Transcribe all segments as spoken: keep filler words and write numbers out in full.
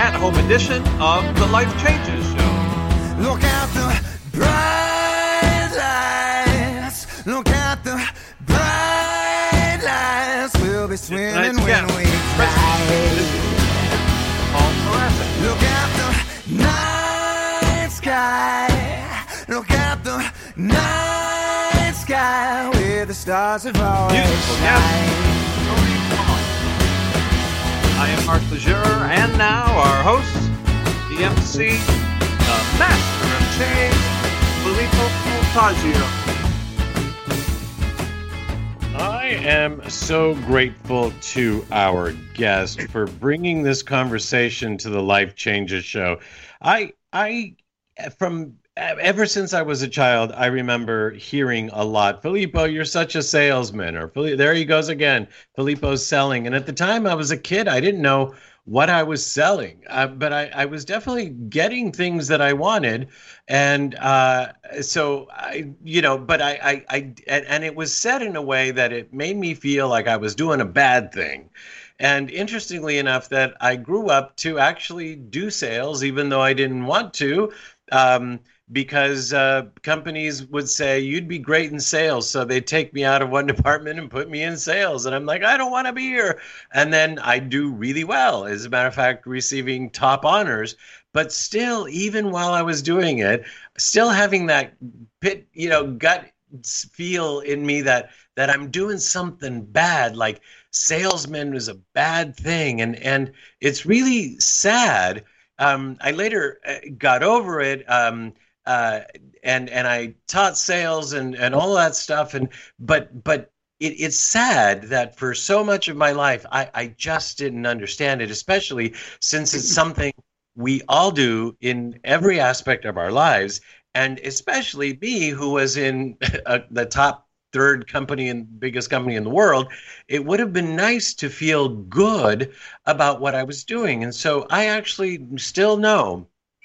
at-home edition of the Life Changes Show. Look out the bright lights. Look out the bright lights. We'll be swimming when we fly. Paul Karasik. Look out the night sky. Look out the night sky where the stars have always Beautiful, shined. I am Mark Lejeune, and now our host, the M C, the master of change, Filippo Voltaggio. I am so grateful to our guest for bringing this conversation to the Life Changes Show. I, I, from ever since I was a child, I remember hearing a lot, Filippo, you're such a salesman, or there he goes again, Filippo's selling. And at the time I was a kid, I didn't know what I was selling, uh, but I, I was definitely getting things that I wanted. And uh, so, I, you know, but I, I, I and, and it was said in a way that it made me feel like I was doing a bad thing. And interestingly enough, that I grew up to actually do sales, even though I didn't want to, um, because uh, companies would say, you'd be great in sales. So they'd take me out of one department and put me in sales. And I'm like, I don't want to be here. And then I do really well, as a matter of fact, receiving top honors. But still, even while I was doing it, still having that pit, you know, gut feel in me that that I'm doing something bad, like salesman is a bad thing. And, and it's really sad. Um, I later got over it. Um, Uh, and and I taught sales and, and all that stuff, and but but it, it's sad that for so much of my life I, I just didn't understand it, especially since it's something we all do in every aspect of our lives, and especially me, who was in uh, the top third company and biggest company in the world. It would have been nice to feel good about what I was doing, and so I actually still know.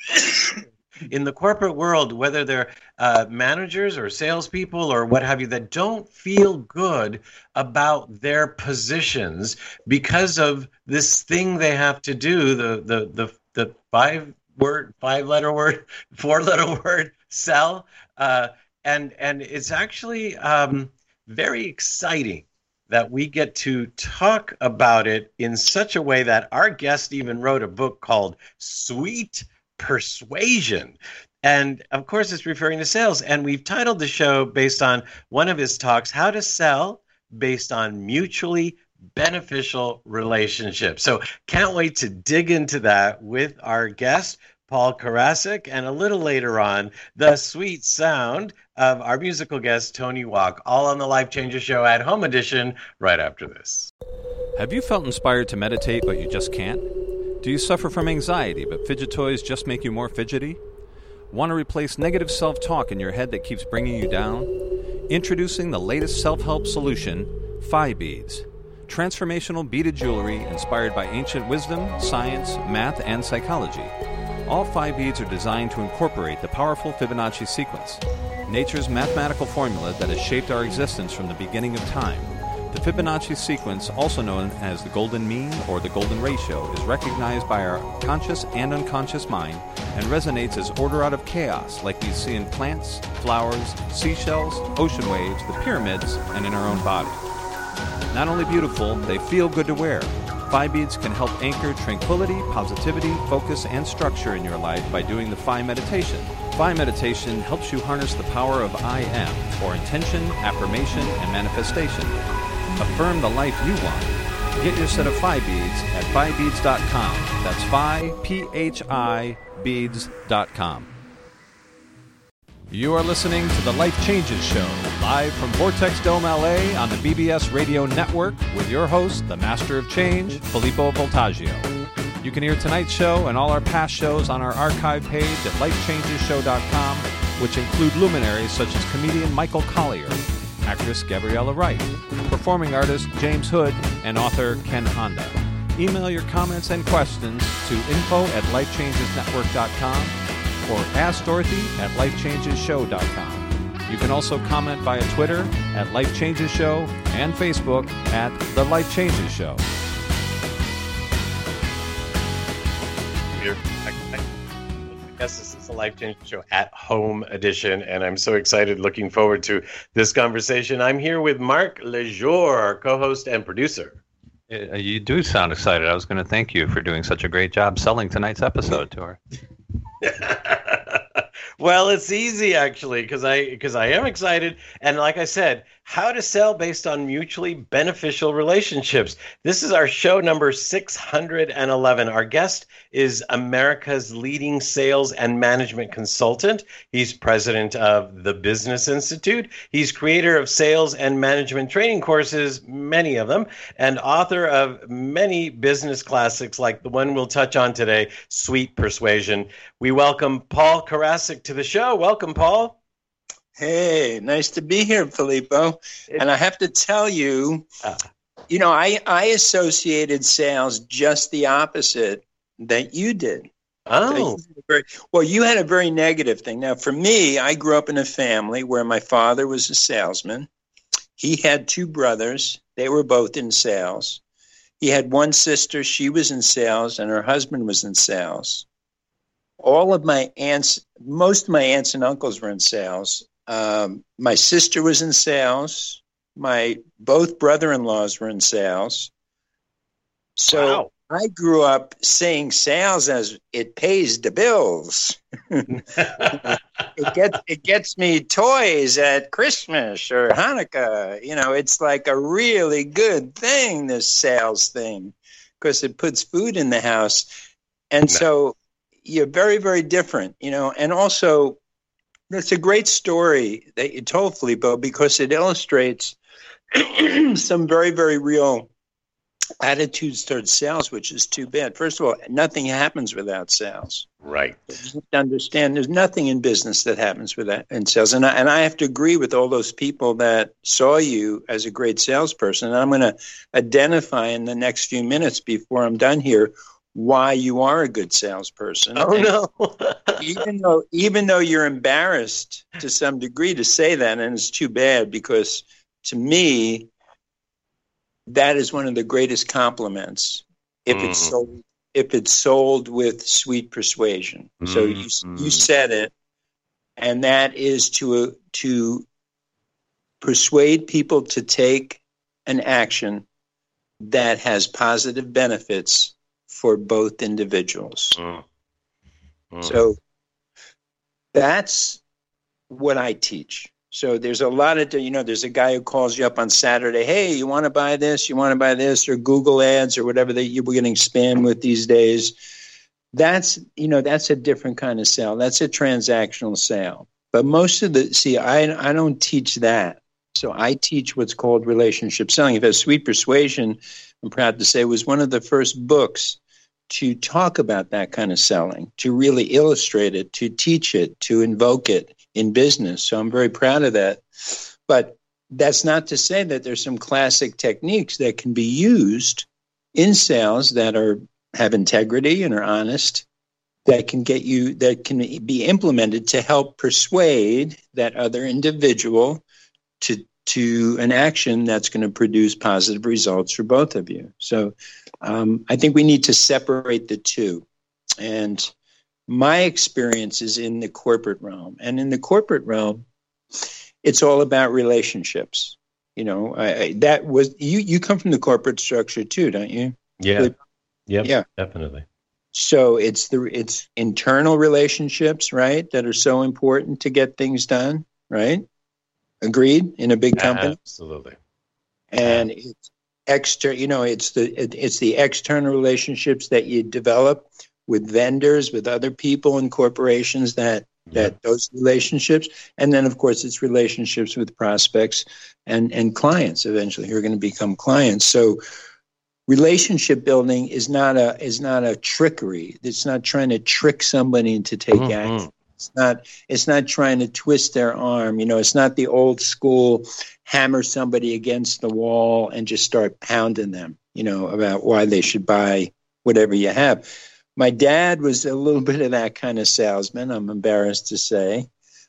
In the corporate world, whether they're uh, managers or salespeople or what have you, that don't feel good about their positions because of this thing they have to do, the the the, the five word, five letter word, four letter word, sell, uh, and and it's actually um, very exciting that we get to talk about it in such a way that our guest even wrote a book called Sweet Persuasion. And of course, it's referring to sales. And we've titled the show based on one of his talks, How to Sell Based on Mutually Beneficial Relationships. So can't wait to dig into that with our guest, Paul Karasik, and a little later on, the sweet sound of our musical guest, Tony Walk, all on the Life Changes Show at Home Edition right after this. Have you felt inspired to meditate, but you just can't? Do you suffer from anxiety, but fidget toys just make you more fidgety? Want to replace negative self-talk in your head that keeps bringing you down? Introducing the latest self-help solution, Phi Beads. Transformational beaded jewelry inspired by ancient wisdom, science, math, and psychology. All Phi Beads are designed to incorporate the powerful Fibonacci sequence, nature's mathematical formula that has shaped our existence from the beginning of time. The Fibonacci sequence, also known as the golden mean or the golden ratio, is recognized by our conscious and unconscious mind and resonates as order out of chaos, like we see in plants, flowers, seashells, ocean waves, the pyramids, and in our own body. Not only beautiful, they feel good to wear. Phi Beads can help anchor tranquility, positivity, focus, and structure in your life by doing the Phi meditation. Phi meditation helps you harness the power of I am for intention, affirmation, and manifestation. Affirm the life you want. Get your set of Phi Beads at phi beads dot com. That's Phi, P H I, beads dot com. You are listening to The Life Changes Show, live from Vortex Dome, L A on the B B S Radio Network with your host, the Master of Change, Filippo Voltaggio. You can hear tonight's show and all our past shows on our archive page at life changes show dot com, which include luminaries such as comedian Michael Collier, actress Gabriella Wright, performing artist James Hood, and author Ken Honda. Email your comments and questions to info at life changes network dot com or ask Dorothy at life changes show dot com. You can also comment via Twitter at Life Changes Show and Facebook at The Life Changes Show. Yes, this is the Life Changing Show at Home edition, and I'm so excited, looking forward to this conversation. I'm here with Marc Lejour, co-host and producer. You do sound excited. I was going to thank you for doing such a great job selling tonight's episode to her. Well, it's easy actually, because I because I am excited, and like I said, how to sell based on mutually beneficial relationships. This is our show number six hundred eleven. Our guest is America's leading sales and management consultant. He's president of the Business Institute. He's creator of sales and management training courses, many of them, and author of many business classics like the one we'll touch on today, Sweet Persuasion. We welcome Paul Karasik to the show. Welcome, Paul. Hey, nice to be here, Filippo. And I have to tell you, uh, you know, I, I associated sales just the opposite that you did. Oh. Very, well, you had a very negative thing. Now, for me, I grew up in a family where my father was a salesman. He had two brothers. They were both in sales. He had one sister. She was in sales, and her husband was in sales. All of my aunts, most of my aunts and uncles were in sales. Um, my sister was in sales. My both brother-in-laws were in sales. So wow. I grew up saying sales as it pays the bills. it gets it gets me toys at Christmas or Hanukkah. You know, it's like a really good thing, this sales thing, because it puts food in the house. And no. so you're very, very different, you know, and also it's a great story that you told, Filippo, because it illustrates some very, very real attitudes towards sales, which is too bad. First of all, nothing happens without sales. Right. You have to understand there's nothing in business that happens without in sales. And I, and I have to agree with all those people that saw you as a great salesperson. And I'm going to identify in the next few minutes before I'm done here why you are a good salesperson. Oh, and no. even though even though you're embarrassed to some degree to say that, and it's too bad, because to me, that is one of the greatest compliments if mm. it's sold if it's sold with sweet persuasion. Mm. So you you said it, and that is to to persuade people to take an action that has positive benefits for both individuals. Mm. Mm. So that's what I teach. So there's a lot of, you know, there's a guy who calls you up on Saturday, hey, you want to buy this, you want to buy this, or Google ads or whatever that you were getting spam with these days. That's, you know, that's a different kind of sale. That's a transactional sale. But most of the, see, I, I don't teach that. So I teach what's called relationship selling. In fact, Sweet Persuasion, I'm proud to say, was one of the first books to talk about that kind of selling, to really illustrate it, to teach it, to invoke it in business. So I'm very proud of that. But that's not to say that there's some classic techniques that can be used in sales that are have integrity and are honest, that can get you, that can be implemented to help persuade that other individual to to an action that's going to produce positive results for both of you. So um, I think we need to separate the two. And my experience is in the corporate realm. And in the corporate realm, it's all about relationships. You know, I, I, that was, you, you come from the corporate structure too, don't you? Yeah. Yep, yeah, definitely. So it's the, it's internal relationships, right, that are so important to get things done, right? Agreed, in a big company. Absolutely. And it's extra, you know, it's the it, it's the external relationships that you develop with vendors, with other people and corporations, that that yeah. those relationships, and then of course it's relationships with prospects and and clients eventually who are going to become clients. So relationship building is not a is not a trickery. It's not trying to trick somebody into take mm-hmm. action. It's not it's not trying to twist their arm. You know, it's not the old school hammer somebody against the wall and just start pounding them, you know, about why they should buy whatever you have. My dad was a little bit of that kind of salesman, I'm embarrassed to say.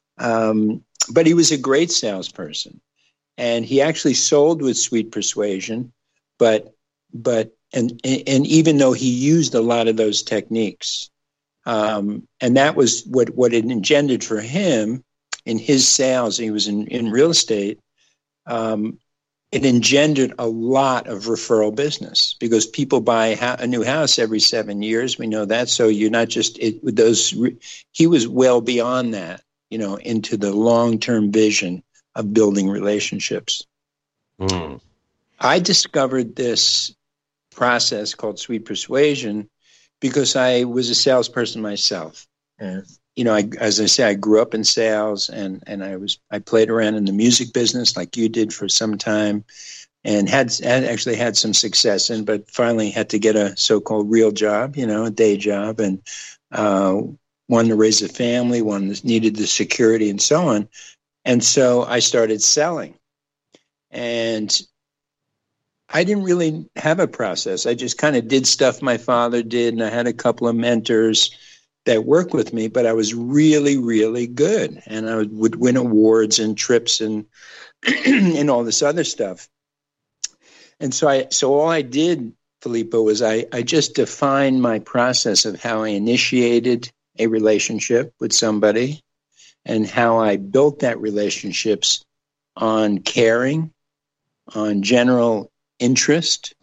Um, but he was a great salesperson. And he actually sold with sweet persuasion, but but and and even though he used a lot of those techniques, Um, and that was what, what it engendered for him in his sales. He was in, in real estate. Um, it engendered a lot of referral business because people buy a new house every seven years. We know that. So you're not just it, with those. He was well beyond that, you know, into the long-term vision of building relationships. Mm. I discovered this process called Sweet Persuasion because I was a salesperson myself. And, you know, I, as I say, I grew up in sales, and, and I was I played around in the music business like you did for some time, and had, had actually had some success in, but finally had to get a so-called real job, you know, a day job, and uh, one to raise a family, one that needed the security and so on. And so I started selling, and I didn't really have a process. I just kind of did stuff my father did, and I had a couple of mentors that worked with me, but I was really, really good. And I would win awards and trips and and all this other stuff. And so I so all I did, Filippo, was I, I just defined my process of how I initiated a relationship with somebody and how I built that relationships on caring, on general interest,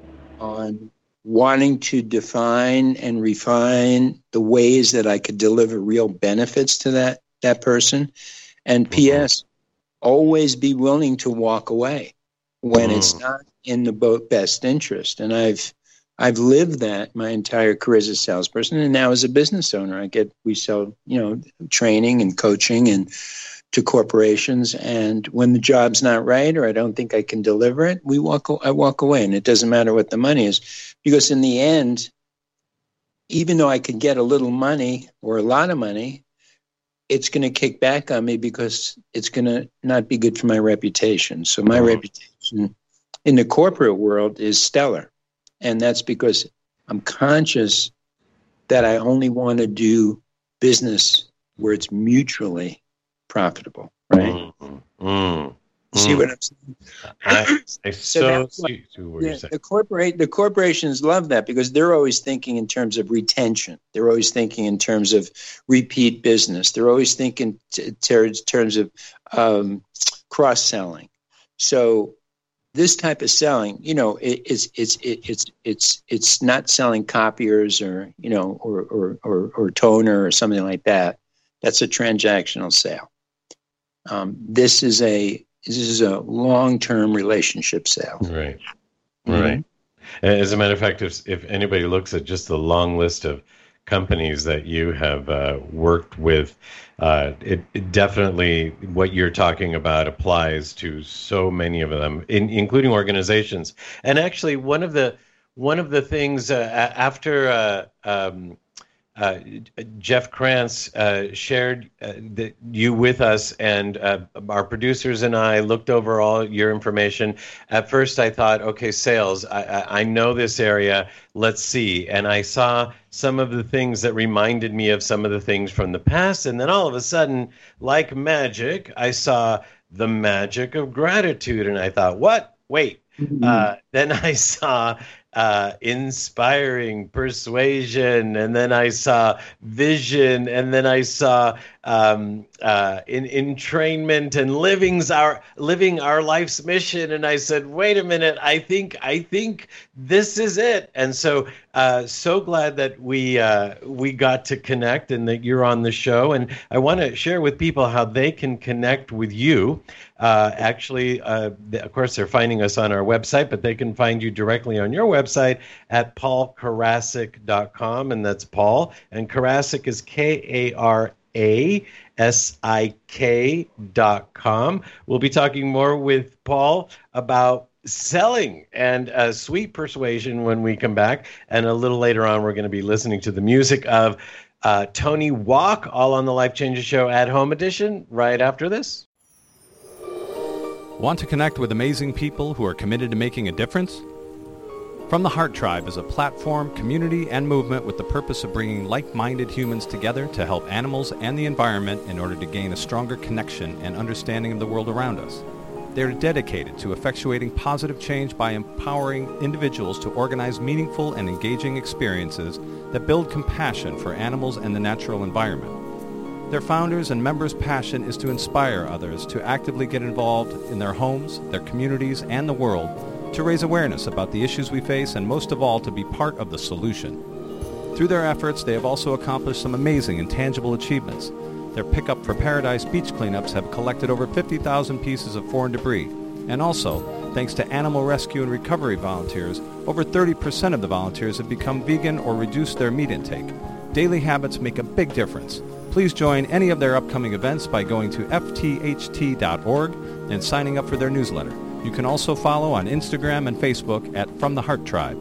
on wanting to define and refine the ways that I could deliver real benefits to that, that person. And P S, always be willing to walk away when mm. it's not in the best interest. And I've I've lived that my entire career as a salesperson, and now as a business owner. I get we sell, you know, training and coaching and to corporations, and when the job's not right or I don't think I can deliver it, we walk. I walk away, and it doesn't matter what the money is, because in the end, even though I could get a little money or a lot of money, it's going to kick back on me because it's going to not be good for my reputation. So my mm-hmm. reputation in the corporate world is stellar, and that's because I'm conscious that I only want to do business where it's mutually profitable, right? Mm, mm, see mm. what I'm saying? I, I so, so see what yeah, you're saying. The corporate, the corporations love that because they're always thinking in terms of retention. They're always thinking in terms of repeat business. They're always thinking in t- terms of um, cross-selling. So this type of selling, you know, it, it's it's it, it's it's it's not selling copiers or you know or or or, or toner or something like that. That's a transactional sale. Um, this is a this is a long-term relationship sale. Right, mm-hmm. right. As a matter of fact, if if anybody looks at just the long list of companies that you have uh, worked with, uh, it, it definitely what you're talking about applies to so many of them, in, including organizations. And actually, one of the one of the things uh, after. Uh, um, Uh, Jeff Krantz uh, shared uh, the, you with us, and uh, our producers and I looked over all your information. At first, I thought, okay, sales, I, I, I know this area, let's see. And I saw some of the things that reminded me of some of the things from the past. And then all of a sudden, like magic, I saw the magic of gratitude. And I thought, what? Wait. Mm-hmm. Uh, then I saw uh, inspiring persuasion, and then I saw vision, and then I saw um, uh, in entrainment and living's our living our life's mission. And I said, wait a minute, I think I think this is it. And so, uh, so glad that we uh, we got to connect and that you're on the show. And I want to share with people how they can connect with you. Uh, actually, uh, of course, they're finding us on our website, but they can find you directly on your website at paul karasik dot com, and that's Paul. And Karasik is K A R A S I K dot com. We'll be talking more with Paul about selling and uh, sweet persuasion when we come back. And a little later on, we're going to be listening to the music of uh, Tony Walk, all on the Life Changes Show at Home Edition, right after this. Want to connect with amazing people who are committed to making a difference? From the Heart Tribe is a platform, community, and movement with the purpose of bringing like-minded humans together to help animals and the environment in order to gain a stronger connection and understanding of the world around us. They are dedicated to effectuating positive change by empowering individuals to organize meaningful and engaging experiences that build compassion for animals and the natural environment. Their founders and members' passion is to inspire others to actively get involved in their homes, their communities, and the world, to raise awareness about the issues we face, and most of all, to be part of the solution. Through their efforts, they have also accomplished some amazing and tangible achievements. Their Pickup for Paradise beach cleanups have collected over fifty thousand pieces of foreign debris. And also, thanks to animal rescue and recovery volunteers, over thirty percent of the volunteers have become vegan or reduced their meat intake. Daily habits make a big difference. Please join any of their upcoming events by going to f t h t dot org and signing up for their newsletter. You can also follow on Instagram and Facebook at From the Heart Tribe.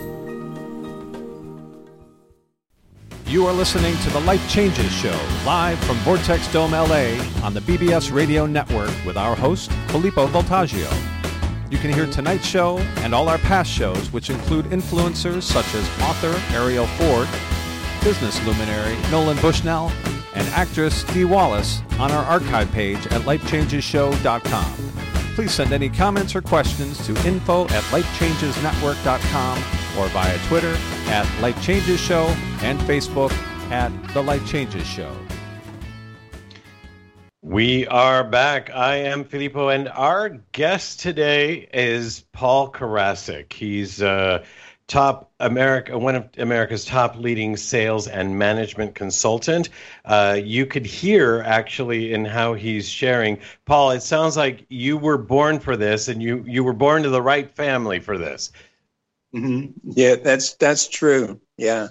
You are listening to The Life Changes Show, live from Vortex Dome, L A, on the B B S Radio Network with our host, Filippo Voltaggio. You can hear tonight's show and all our past shows, which include influencers such as author Ariel Ford, business luminary Nolan Bushnell, and actress Dee Wallace on our archive page at life changes show dot com. Please send any comments or questions to info at life changes network dot com or via Twitter at Life Changes Show and Facebook at The Life Changes Show. We are back. I am Filippo, and our guest today is Paul Karasik. He's uh, top America, one of America's top leading sales and management consultant. Uh, you could hear actually in how he's sharing. Paul, it sounds like you were born for this, and you you were born to the right family for this. Mm-hmm. Yeah, that's that's true. Yeah,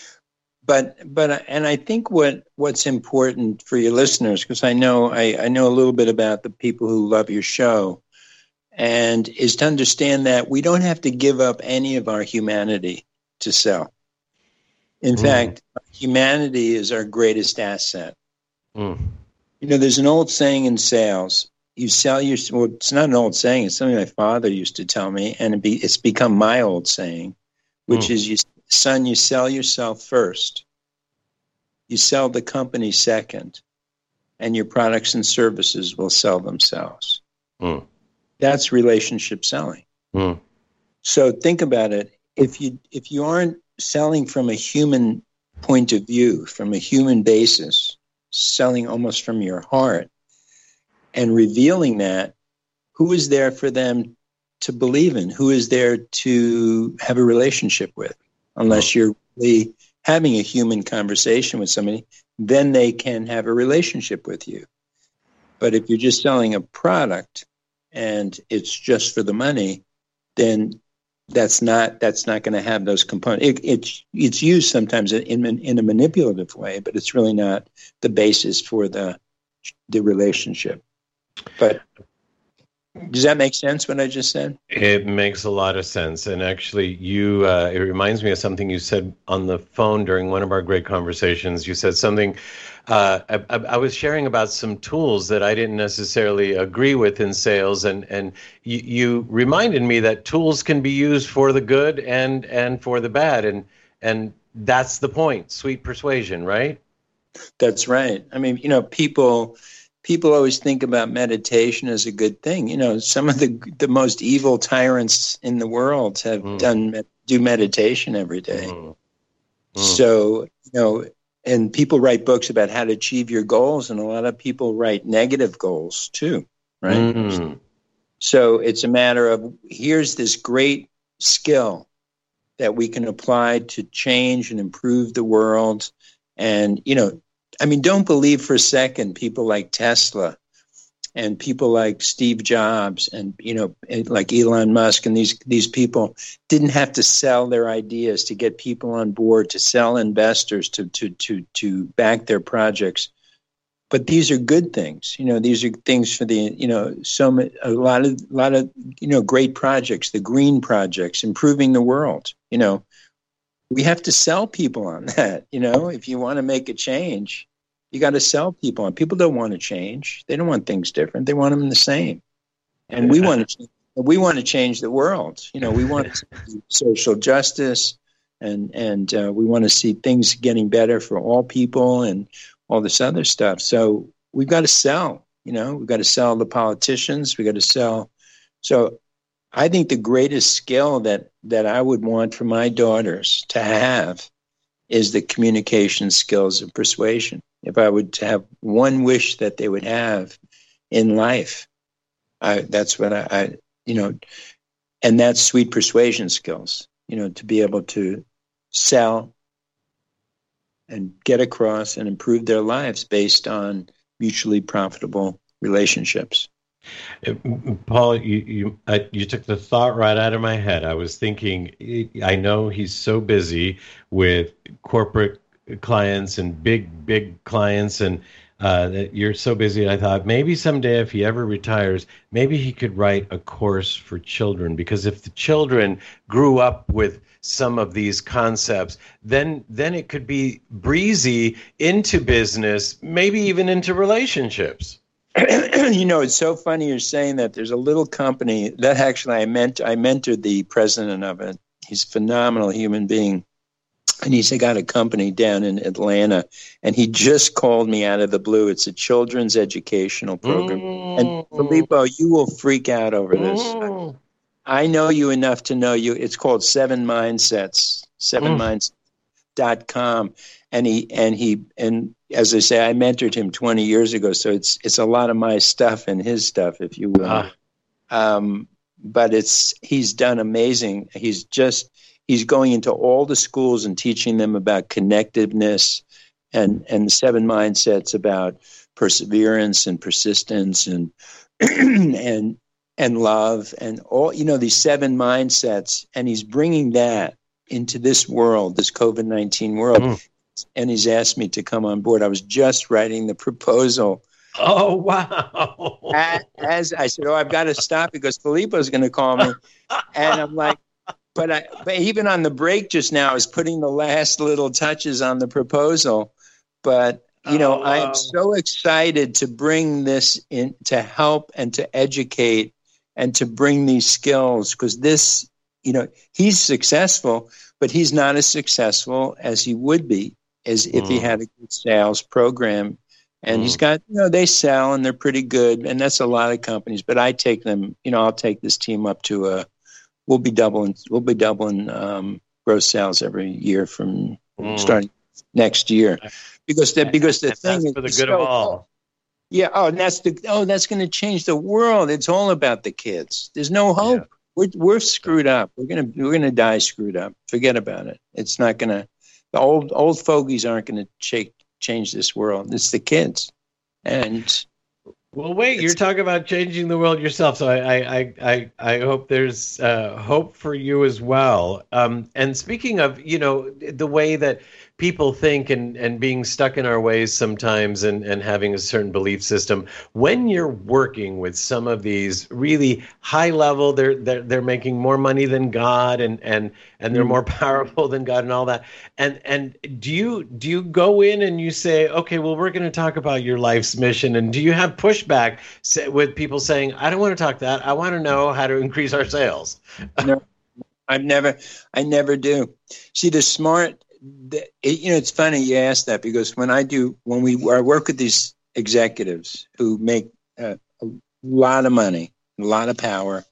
but but and I think what what's important for your listeners, because I know I, I know a little bit about the people who love your show, and is to understand that we don't have to give up any of our humanity to sell. In mm. fact, humanity is our greatest asset. Mm. You know, there's an old saying in sales. You sell your, well, it's not an old saying. It's something my father used to tell me, and it be, it's become my old saying, which mm. is, you, son, you sell yourself first. You sell the company second, and your products and services will sell themselves. Mm. That's relationship selling. Mm. So think about it. If you if you aren't selling from a human point of view, from a human basis, selling almost from your heart, and revealing that, who is there for them to believe in? Who is there to have a relationship with? Unless you're really having a human conversation with somebody, then they can have a relationship with you. But if you're just selling a product and it's just for the money, then that's not that's not going to have those components. It, it's it's used sometimes in in a manipulative way, but it's really not the basis for the the relationship. But does that make sense, what I just said? It makes a lot of sense. And actually, you uh, it reminds me of something you said on the phone during one of our great conversations. You said something, uh, I, I was sharing about some tools that I didn't necessarily agree with in sales. And, and you, you reminded me that tools can be used for the good and, and for the bad. And, and that's the point, sweet persuasion, right? That's right. I mean, you know, people... People always think about meditation as a good thing. You know, some of the the most evil tyrants in the world have mm. done do meditation every day. Mm. Mm. So, you know, and people write books about how to achieve your goals, and a lot of people write negative goals too, right? Mm. So it's a matter of, here's this great skill that we can apply to change and improve the world. And, you know, I mean, don't believe for a second people like Tesla and people like Steve Jobs and, you know, like Elon Musk and these these people didn't have to sell their ideas to get people on board, to sell investors, to to to to back their projects. But these are good things. You know, these are things for the, you know, so a lot of a lot of, you know, great projects, the green projects, improving the world. You know, we have to sell people on that. You know, if you want to make a change, you got to sell people on. People don't want to change. They don't want things different. They want them the same. And we want to we want to change the world. You know, we want to see social justice, and and uh, we want to see things getting better for all people and all this other stuff. So we've got to sell. You know, we've got to sell the politicians. We got to sell. So I think the greatest skill that, that I would want for my daughters to have is the communication skills of persuasion. If I would have one wish that they would have in life, I, that's what I, I, you know, and that's sweet persuasion skills, you know, to be able to sell and get across and improve their lives based on mutually profitable relationships. Paul, you you, uh, you took the thought right out of my head. I was thinking, I know he's so busy with corporate clients and big, big clients, and uh, that you're so busy. I thought maybe someday if he ever retires, maybe he could write a course for children, because if the children grew up with some of these concepts, then then it could be breezy into business, maybe even into relationships. You know, it's so funny you're saying that. There's a little company that actually I meant I mentored the president of it. He's a phenomenal human being. And he's got a company down in Atlanta, and he just called me out of the blue. It's a children's educational program. Mm. And Filippo, you will freak out over this. Mm. I know you enough to know you. It's called Seven Mindsets, seven mindsets dot com. And he, and he, and as I say, I mentored him twenty years ago. So it's, it's a lot of my stuff and his stuff, if you will. Ah. Um, but it's, he's done amazing. He's just, he's going into all the schools and teaching them about connectiveness and, and seven mindsets about perseverance and persistence and, and, and love and all, you know, these seven mindsets. And he's bringing that into this world, this COVID nineteen world. Mm. And he's asked me to come on board. I was just writing the proposal. Oh, wow. As, as I said, oh, I've got to stop because Filippo's going to call me. And I'm like, but I, but even on the break just now, I was putting the last little touches on the proposal. But, you know, oh, wow. I am so excited to bring this in, to help and to educate and to bring these skills, because this, you know, he's successful, but he's not as successful as he would be as if mm. he had a good sales program. And mm. he's got, you know, they sell and they're pretty good. And that's a lot of companies, but I take them, you know, I'll take this team up to a, we'll be doubling, we'll be doubling um, gross sales every year from mm. starting next year. Because the, because the and thing that's is for the good so, of all. Yeah. Oh, and that's the, oh, that's going to change the world. It's all about the kids. There's no hope. Yeah. We're, we're screwed up. We're going to, we're going to die screwed up. Forget about it. It's not going to, the old, old fogies aren't going to ch- change this world. It's the kids. And well, wait, you're talking about changing the world yourself. So I, I, I, I hope there's uh, hope for you as well. Um, and speaking of, you know, the way that people think and, and being stuck in our ways sometimes and, and having a certain belief system, when you're working with some of these really high level, they're, they're, they're making more money than God and, and, and they're more powerful than God and all that. And, and do you, do you go in and you say, okay, well, we're going to talk about your life's mission. And do you have pushback with people saying, I don't want to talk that. I want to know how to increase our sales? No, I've never, I never do. See, the smart, The, it, you know, it's funny you ask that, because when I do, when we I work with these executives who make uh, a lot of money, a lot of power,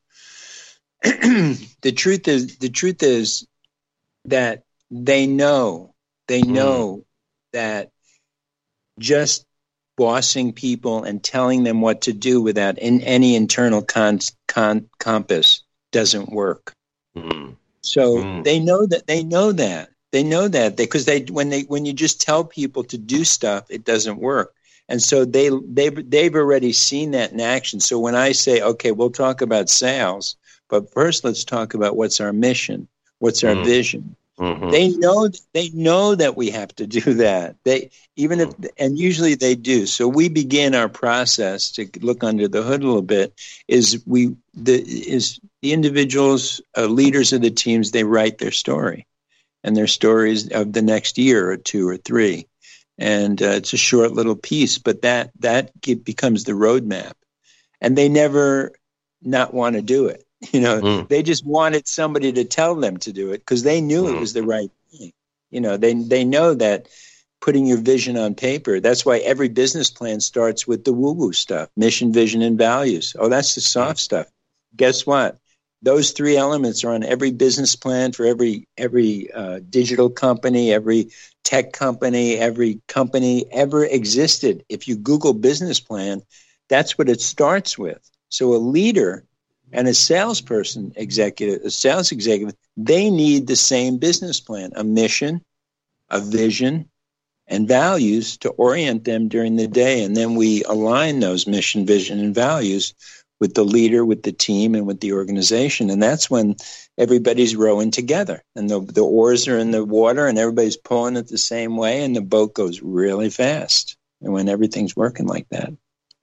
the truth is, the truth is that they know, they know mm. that just bossing people and telling them what to do without in any internal con, con, compass doesn't work. Mm. So mm. they know that. They know that. They know that because they, they when they when you just tell people to do stuff, it doesn't work. And so they they they've already seen that in action. So when I say, okay, we'll talk about sales, but first let's talk about what's our mission, what's our mm-hmm. vision. Mm-hmm. They know they know that we have to do that. They even if and usually they do. So we begin our process to look under the hood a little bit. Is we the is the individuals, uh, leaders of the teams, they write their story. And their stories of the next year or two or three. And uh, it's a short little piece, but that that becomes the roadmap. And they never not want to do it. You know, mm. they just wanted somebody to tell them to do it because they knew mm. it was the right thing. You know, they they know that putting your vision on paper. That's why every business plan starts with the woo-woo stuff, mission, vision, and values. Oh, that's the soft stuff. Guess what? Those three elements are on every business plan for every every uh, digital company, every tech company, every company ever existed. If you Google business plan, that's what it starts with. So a leader and a salesperson, executive, a sales executive, they need the same business plan, a mission, a vision, and values to orient them during the day. And then we align those mission, vision, and values with the leader, with the team, and with the organization. And that's when everybody's rowing together. And the, the oars are in the water, and everybody's pulling it the same way, and the boat goes really fast. And when everything's working like that.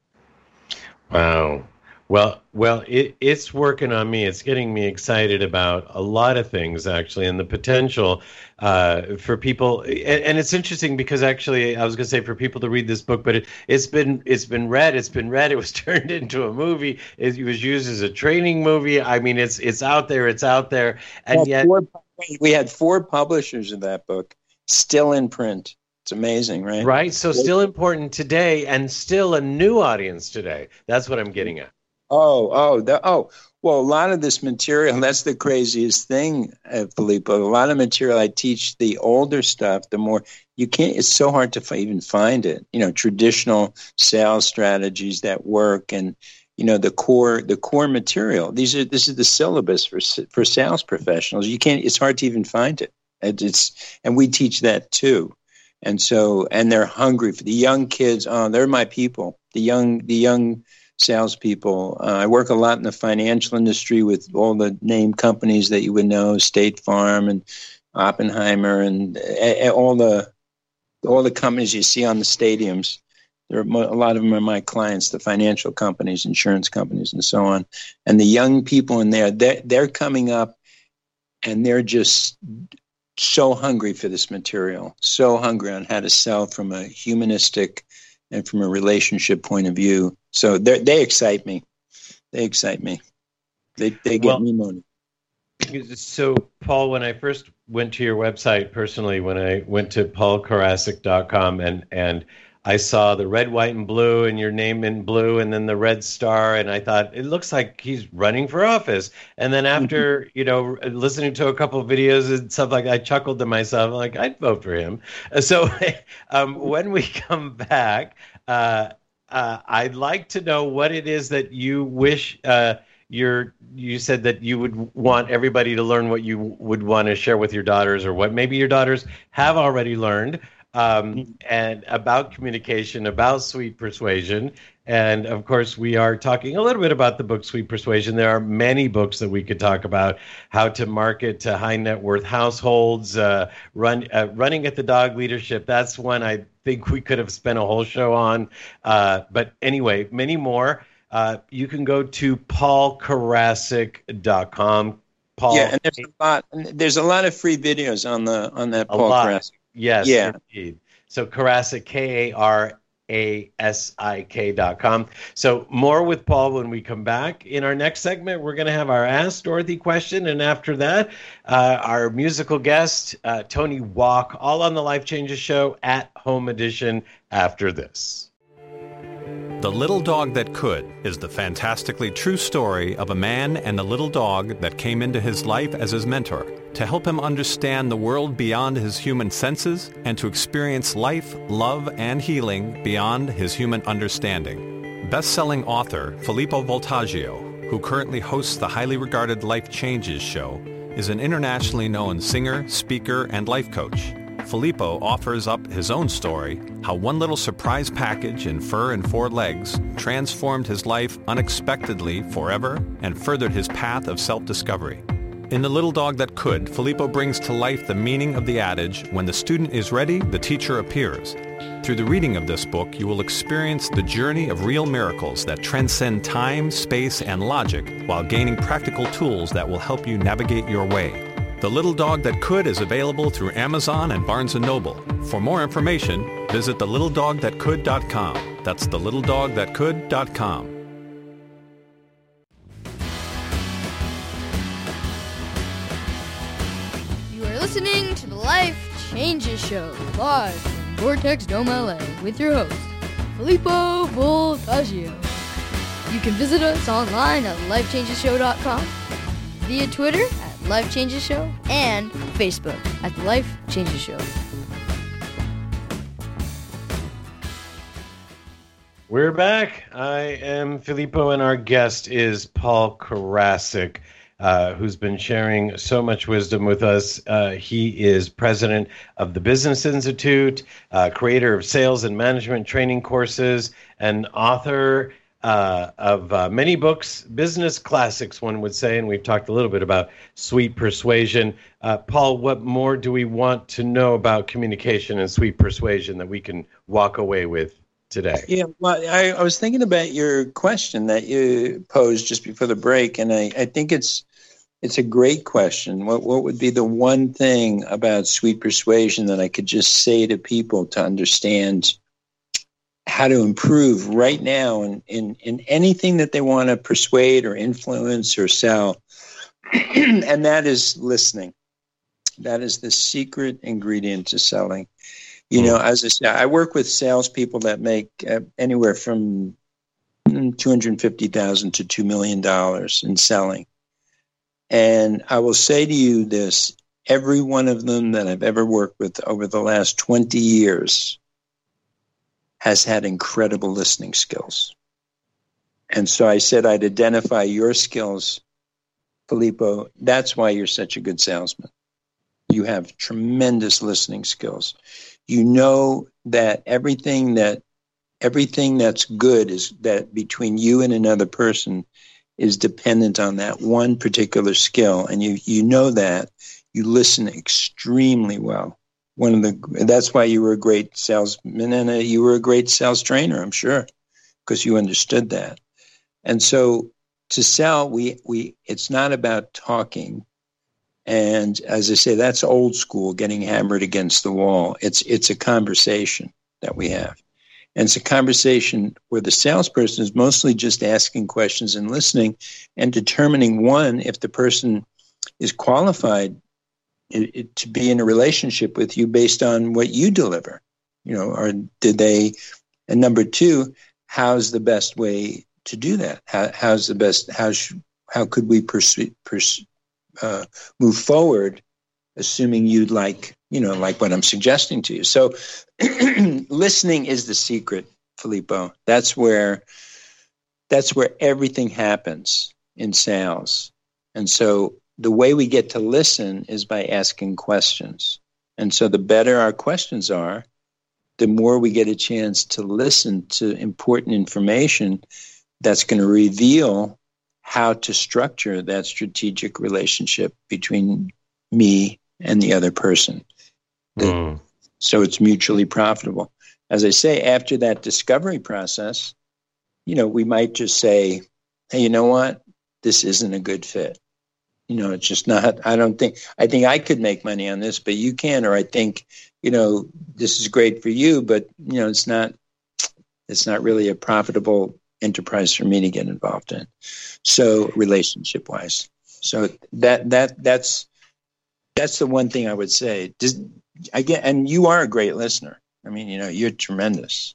Wow. Well, well, it, it's working on me. It's getting me excited about a lot of things, actually, and the potential uh, for people. And, and it's interesting because, actually, I was going to say for people to read this book, but it, it's been it's been read. It's been read. It was turned into a movie. It, it was used as a training movie. I mean, it's it's out there. It's out there, and we yet four, we had four publishers of that book still in print. It's amazing, right? Right. So still important today, and still a new audience today. That's what I'm getting at. Oh, oh, the, oh. Well, a lot of this material, that's the craziest thing, uh, Filippo. A lot of material I teach, the older stuff, the more you can't, it's so hard to f- even find it. You know, traditional sales strategies that work, and, you know, the core, the core material. These are, this is the syllabus for, for sales professionals. You can't, it's hard to even find it. it. It's, and we teach that too. And so, and they're hungry for the young kids. Oh, they're my people. The young, the young, salespeople. Uh, I work a lot in the financial industry with all the name companies that you would know, State Farm and Oppenheimer, and uh, all the all the companies you see on the stadiums. There are mo- a lot of them are my clients, the financial companies, insurance companies, and so on. And the young people in there, they're, they're coming up, and they're just so hungry for this material, so hungry on how to sell from a humanistic and from a relationship point of view. So they they excite me. They excite me. They they get well, me money. So, Paul, when I first went to your website personally, when I went to paul karasik dot com and and I saw the red, white, and blue, and your name in blue, and then the red star, and I thought it looks like he's running for office. And then after mm-hmm. you know listening to a couple of videos and stuff like that, I chuckled to myself, like I'd vote for him. So um, when we come back. Uh, Uh, I'd like to know what it is that you wish uh, you're, you said that you would want everybody to learn what you would want to share with your daughters, or what maybe your daughters have already learned um, and about communication, about Sweet Persuasion. And of course, we are talking a little bit about the book Sweet Persuasion. There are many books that we could talk about: how to market to high net worth households, uh, run uh, running at the dog leadership. That's one I think we could have spent a whole show on. Uh, but anyway, many more. Uh, you can go to paul karasik dot com. Paul, yeah, and there's a lot. There's a lot of free videos on the on that Paul Karasik. Yes, yeah. Indeed. So Karasik, K A R A S I K dot com. So more with Paul when we come back. In our next segment, we're going to have our Ask Dorothy question. And after that, uh, our musical guest, uh, Tony Walk, all on the Life Changes Show at Home Edition after this. The Little Dog That Could is the fantastically true story of a man and a little dog that came into his life as his mentor to help him understand the world beyond his human senses and to experience life, love, and healing beyond his human understanding. Best-selling author Filippo Voltaggio, who currently hosts the highly regarded Life Changes show, is an internationally known singer, speaker, and life coach. Filippo offers up his own story, how one little surprise package in fur and four legs transformed his life unexpectedly forever and furthered his path of self-discovery. In The Little Dog That Could, Filippo brings to life the meaning of the adage, when the student is ready, the teacher appears. Through the reading of this book, you will experience the journey of real miracles that transcend time, space, and logic while gaining practical tools that will help you navigate your way. The Little Dog That Could is available through Amazon and Barnes and Noble. For more information, visit the little dog that could dot com. That's the little dog that could dot com. You are listening to the Life Changes Show, live from Vortex Dome L A with your host, Filippo Voltaggio. You can visit us online at life changes show dot com, via Twitter at Life Changes Show, and Facebook at The Life Changes Show. We're back. I am Filippo, and our guest is Paul Karasik, uh, who's been sharing so much wisdom with us. Uh, he is president of the Business Institute, uh, creator of sales and management training courses, and author uh, of uh, many books, business classics, one would say, and we've talked a little bit about Sweet Persuasion. Uh, Paul, what more do we want to know about communication and sweet persuasion that we can walk away with today? Yeah, well, I, I was thinking about your question that you posed just before the break, and I, I think it's it's a great question. What what would be the one thing about sweet persuasion that I could just say to people to understand how to improve right now in, in, in anything that they want to persuade or influence or sell? And that is listening. That is the secret ingredient to selling. You know, as I said, I work with salespeople that make uh, anywhere from two hundred fifty thousand dollars to two million dollars in selling. And I will say to you this, every one of them that I've ever worked with over the last twenty years has had incredible listening skills. And so I said I'd identify your skills, Filippo. That's why you're such a good salesman. You have tremendous listening skills. You know that everything that everything that's good is that between you and another person is dependent on that one particular skill, and you you know that. You listen extremely well. One of the that's why you were a great salesman, and a, you were a great sales trainer, I'm sure, because you understood that. And so to sell, we we it's not about talking. And as I say, that's old school, getting hammered against the wall. It's it's a conversation that we have. And it's a conversation where the salesperson is mostly just asking questions and listening and determining, one, if the person is qualified it, it, to be in a relationship with you based on what you deliver. You know, or did they, and number two, how's the best way to do that? How, how's the best, how, sh, how could we pursue, pursue Uh, move forward, assuming you'd like, you know, like what I'm suggesting to you. So listening is the secret, Filippo. That's where, that's where everything happens in sales. And so the way we get to listen is by asking questions. And so the better our questions are, the more we get a chance to listen to important information that's going to reveal how to structure that strategic relationship between me and the other person. Mm. So it's mutually profitable. As I say, after that discovery process, you know, we might just say, hey, you know what? This isn't a good fit. You know, it's just not, I don't think, I think I could make money on this, but you can, or I think, you know, this is great for you, but, you know, it's not, it's not really a profitable enterprise for me to get involved in. So relationship wise. So that, that, that's, that's the one thing I would say. Just, I get, and you are a great listener. I mean, you know, you're tremendous.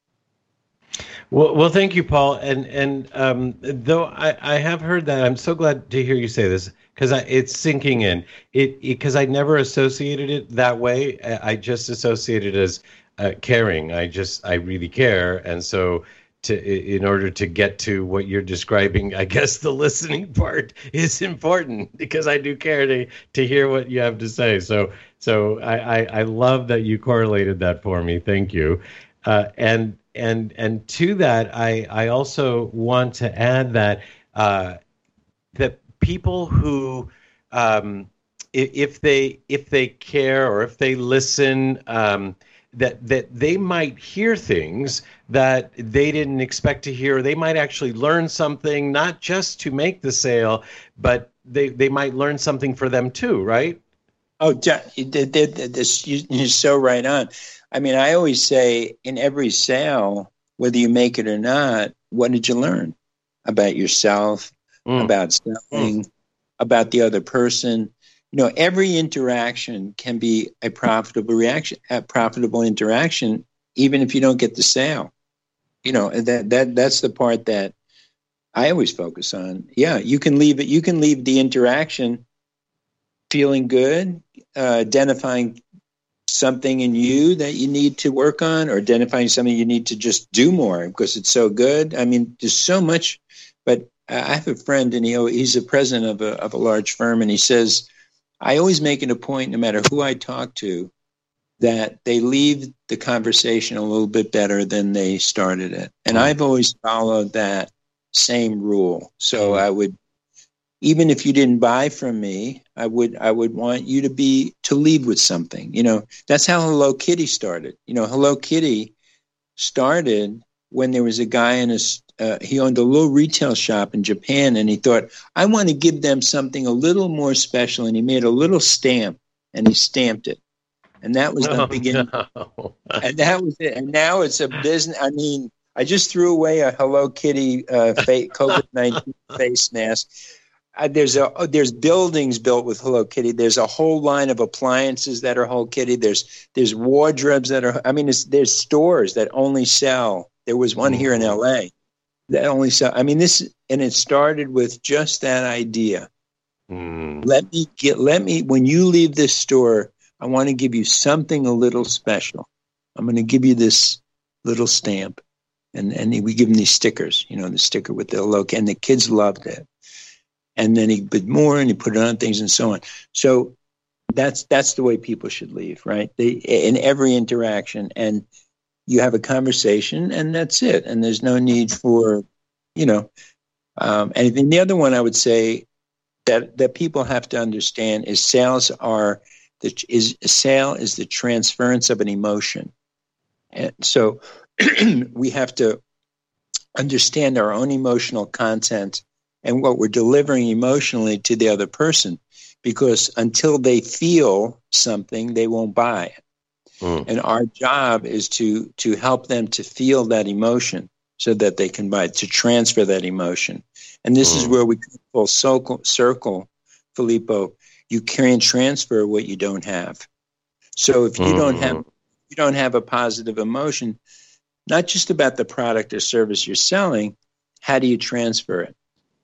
Well, well, thank you, Paul. And, and, um, though I, I have heard that, I'm so glad to hear you say this, because it's sinking in it, because I never associated it that way. I just associated it as uh, caring. I just, I really care. And so, To, in order to get to what you're describing, I guess the listening part is important, because I do care to to hear what you have to say. So so I, I, I love that you correlated that for me. Thank you. Uh, and and and to that, I, I also want to add that uh, that people who um, if they if they care or if they listen, um, that that they might hear things that they didn't expect to hear. They might actually learn something, not just to make the sale, but they, they might learn something for them too, right? Oh, this, you're so right on. I mean, I always say in every sale, whether you make it or not, what did you learn about yourself, mm. about selling, mm. about the other person? you know, every interaction can be a profitable reaction, a profitable interaction, even if you don't get the sale. You know, that that that's the part that I always focus on. Yeah, you can leave it. You can leave the interaction feeling good, uh, identifying something in you that you need to work on, or identifying something you need to just do more because it's so good. I mean, there's so much. But I have a friend, and he he's the president of a of a large firm, and he says, I always make it a point, no matter who I talk to, that they leave the conversation a little bit better than they started it. And I've always followed that same rule. So I would, even if you didn't buy from me, I would I would want you to be to leave with something. You know, that's how Hello Kitty started. You know, Hello Kitty started when there was a guy in a uh, he owned a little retail shop in Japan, and he thought, I want to give them something a little more special, and he made a little stamp, and he stamped it. And that was no, the beginning. No. And that was it. And now it's a business. I mean, I just threw away a Hello Kitty uh, COVID nineteen face mask. Uh, there's a oh, there's buildings built with Hello Kitty. There's a whole line of appliances that are Hello Kitty. There's there's wardrobes that are. I mean, it's, there's stores that only sell. There was one here in L A that only sell. I mean, this and it started with just that idea. Mm. Let me get. Let me when you leave this store, I want to give you something a little special. I'm going to give you this little stamp. And and we give them these stickers, you know, the sticker with the logo. And the kids loved it. And then he put more and he put it on things and so on. So that's that's the way people should leave, right? They, in every interaction. And you have a conversation and that's it. And there's no need for, you know, um, anything. The other one I would say that, that people have to understand is sales are, the, is a sale is the transference of an emotion. And so we have to understand our own emotional content and what we're delivering emotionally to the other person, because until they feel something, they won't buy it. Mm. And our job is to to help them to feel that emotion so that they can buy it, to transfer that emotion. And this mm. is where we full circle, circle, Filippo. You can't transfer what you don't have. So if you mm. don't have you don't have a positive emotion, not just about the product or service you're selling, how do you transfer it?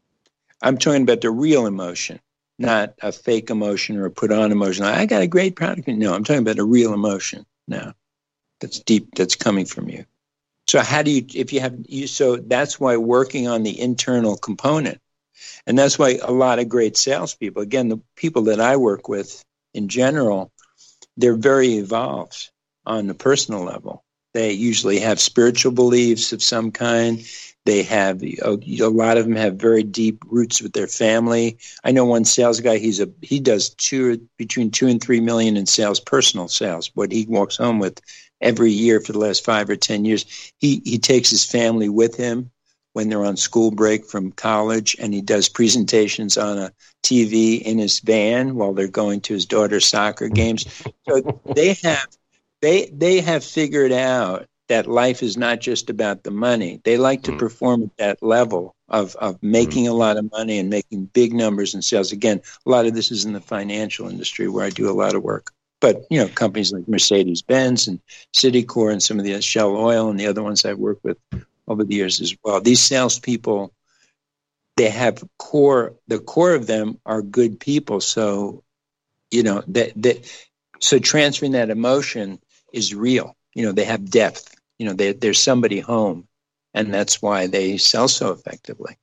I'm talking about the real emotion, not a fake emotion or a put-on emotion. I got a great product. No, I'm talking about a real emotion now that's deep, that's coming from you. So how do you, if you have, you, so that's why working on the internal component, and that's why a lot of great salespeople, again, the people that I work with in general, they're very evolved on the personal level. They usually have spiritual beliefs of some kind. They have, a, a lot of them have very deep roots with their family. I know one sales guy, he's a, he does two, between two and three million in sales, personal sales, what he walks home with every year for the last five or ten years. He, he takes his family with him when they're on school break from college, and he does presentations on a T V in his van while they're going to his daughter's soccer games. So they have, they, they have figured out that life is not just about the money. They like to mm. perform at that level of, of making mm. a lot of money and making big numbers in sales. Again, a lot of this is in the financial industry where I do a lot of work. But, you know, companies like Mercedes-Benz and Citicorp and some of the Shell Oil and the other ones I've worked with over the years as well. These salespeople, they have core, the core of them are good people. So, you know, that, that so transferring that emotion is real. You know, they have depth. You know, they, there's somebody home, and that's why they sell so effectively.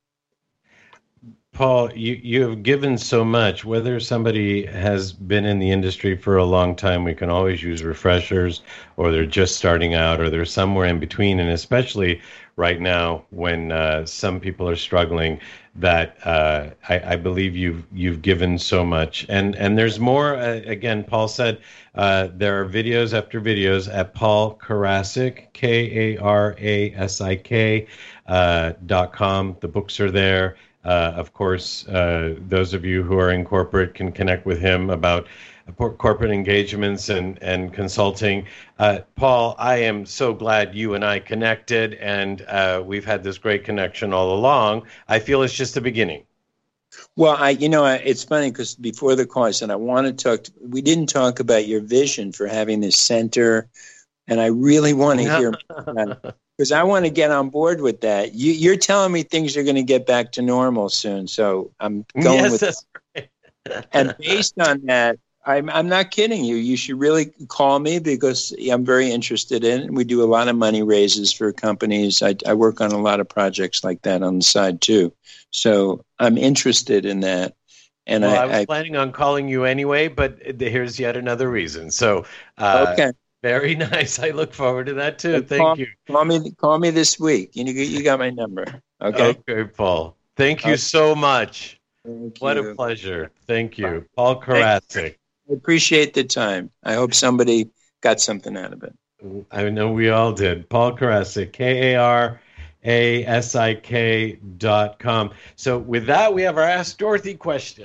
Paul, you, you have given so much. Whether somebody has been in the industry for a long time, we can always use refreshers, or they're just starting out, or they're somewhere in between. And especially right now when uh, some people are struggling, that uh, I, I believe you've you've given so much. And and there's more. Uh, again, Paul said uh, there are videos after videos at Paul Karasik, K A R A S I K uh, dot com. The books are there. Uh, of course, uh, those of you who are in corporate can connect with him about corporate engagements and, and consulting. Uh, Paul, I am so glad you and I connected, and uh, we've had this great connection all along. I feel it's just the beginning. Well, I, you know, I, it's funny because before the call, I said I want to talk. To, we didn't talk about your vision for having this center, and I really want to hear because I want to get on board with that. You, you're telling me things are going to get back to normal soon, so I'm going yes, with. That's right. And based on that, I'm I'm not kidding you. You should really call me because I'm very interested in it. We do a lot of money raises for companies. I, I work on a lot of projects like that on the side too. So I'm interested in that. And well, I, I was I, planning on calling you anyway, but here's yet another reason. So uh, okay, very nice. I look forward to that too. well, Thank call, you. Call me. Call me this week. You you got my number. Okay. Okay, Paul. Thank you okay. so much. Thank what you. a pleasure. Thank you, Paul Karasik. I appreciate the time. I hope somebody got something out of it. I know we all did. Paul Karasik, K A R A S I K dot com. So with that, we have our Ask Dorothy question.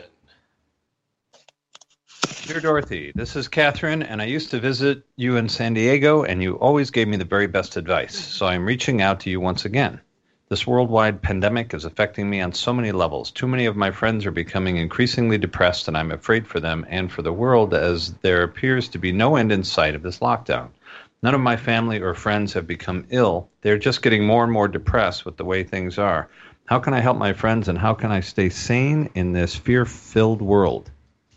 Dear Dorothy, this is Catherine, and I used to visit you in San Diego, and you always gave me the very best advice. So I'm reaching out to you once again. This worldwide pandemic is affecting me on so many levels. Too many of my friends are becoming increasingly depressed, and I'm afraid for them and for the world as there appears to be no end in sight of this lockdown. None of my family or friends have become ill. They're just getting more and more depressed with the way things are. How can I help my friends, and how can I stay sane in this fear-filled world?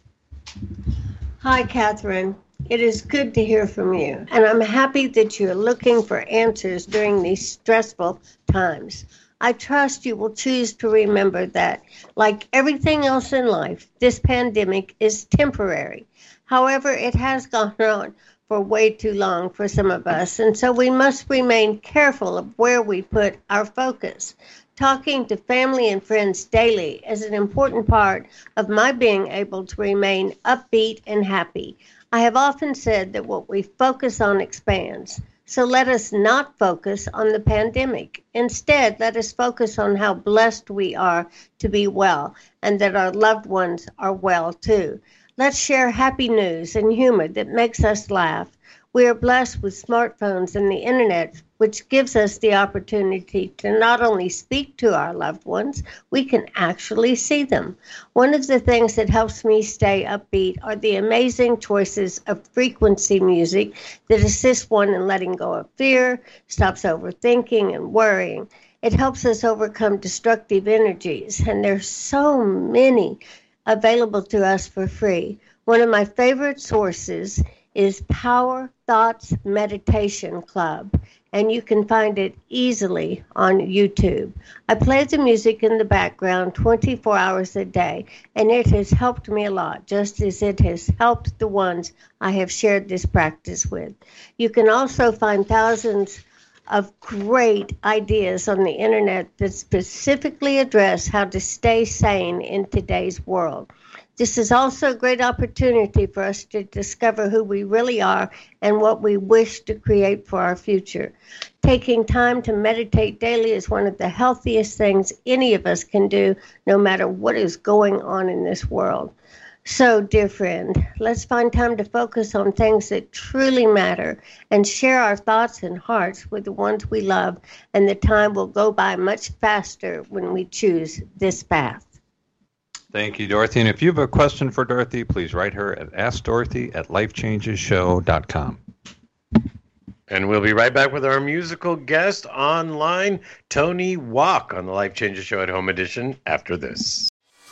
Hi, Catherine. It is good to hear from you, and I'm happy that you're looking for answers during these stressful times. I trust you will choose to remember that, like everything else in life, this pandemic is temporary. However, it has gone on for way too long for some of us, and so we must remain careful of where we put our focus. Talking to family and friends daily is an important part of my being able to remain upbeat and happy. I have often said that what we focus on expands. So let us not focus on the pandemic. Instead, let us focus on how blessed we are to be well and that our loved ones are well too. Let's share happy news and humor that makes us laugh. We are blessed with smartphones and the internet, which gives us the opportunity to not only speak to our loved ones, we can actually see them. One of the things that helps me stay upbeat are the amazing choices of frequency music that assist one in letting go of fear, stops overthinking and worrying. It helps us overcome destructive energies, and there's so many available to us for free. One of my favorite sources is Power Thoughts Meditation Club, and you can find it easily on YouTube. I play the music in the background twenty-four hours a day, and it has helped me a lot, just as it has helped the ones I have shared this practice with. You can also find thousands of great ideas on the internet that specifically address how to stay sane in today's world. This is also a great opportunity for us to discover who we really are and what we wish to create for our future. Taking time to meditate daily is one of the healthiest things any of us can do, no matter what is going on in this world. So, dear friend, let's find time to focus on things that truly matter and share our thoughts and hearts with the ones we love, and the time will go by much faster when we choose this path. Thank you, Dorothy. And if you have a question for Dorothy, please write her at ask dorothy at life changes show dot com. And we'll be right back with our musical guest online, Tony Walk, on the Life Changes Show at Home Edition after this.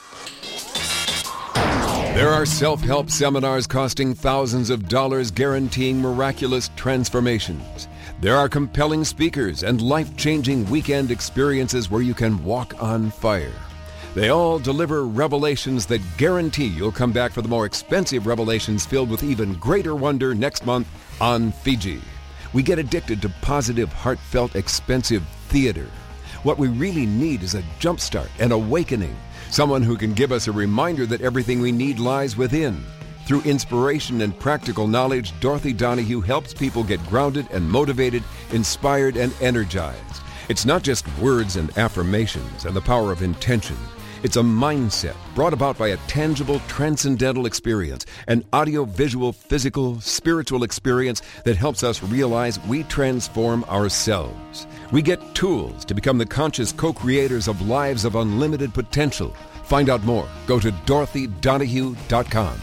There are self-help seminars costing thousands of dollars guaranteeing miraculous transformations. There are compelling speakers and life-changing weekend experiences where you can walk on fire. They all deliver revelations that guarantee you'll come back for the more expensive revelations filled with even greater wonder next month on Fiji. We get addicted to positive, heartfelt, expensive theater. What we really need is a jumpstart, an awakening, someone who can give us a reminder that everything we need lies within. Through inspiration and practical knowledge, Dorothy Donahue helps people get grounded and motivated, inspired and energized. It's not just words and affirmations and the power of intention. It's a mindset brought about by a tangible, transcendental experience, an audio-visual, physical, spiritual experience that helps us realize we transform ourselves. We get tools to become the conscious co-creators of lives of unlimited potential. Find out more. Go to dorothy donahue dot com.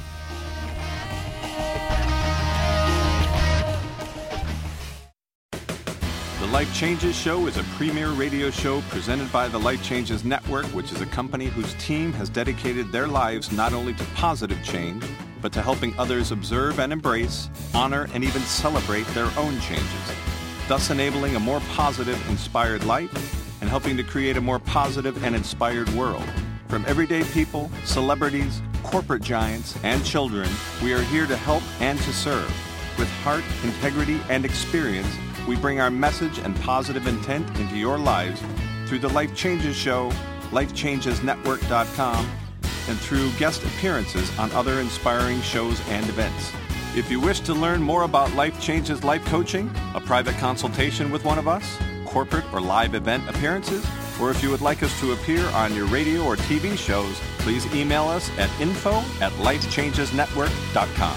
The Life Changes Show is a premier radio show presented by the Life Changes Network, which is a company whose team has dedicated their lives not only to positive change, but to helping others observe and embrace, honor, and even celebrate their own changes, thus enabling a more positive, inspired life and helping to create a more positive and inspired world. From everyday people, celebrities, corporate giants, and children, we are here to help and to serve. With heart, integrity, and experience, we bring our message and positive intent into your lives through the Life Changes Show, life changes network dot com, and through guest appearances on other inspiring shows and events. If you wish to learn more about Life Changes Life Coaching, a private consultation with one of us, corporate or live event appearances, or if you would like us to appear on your radio or T V shows, please email us at info at life changes network dot com.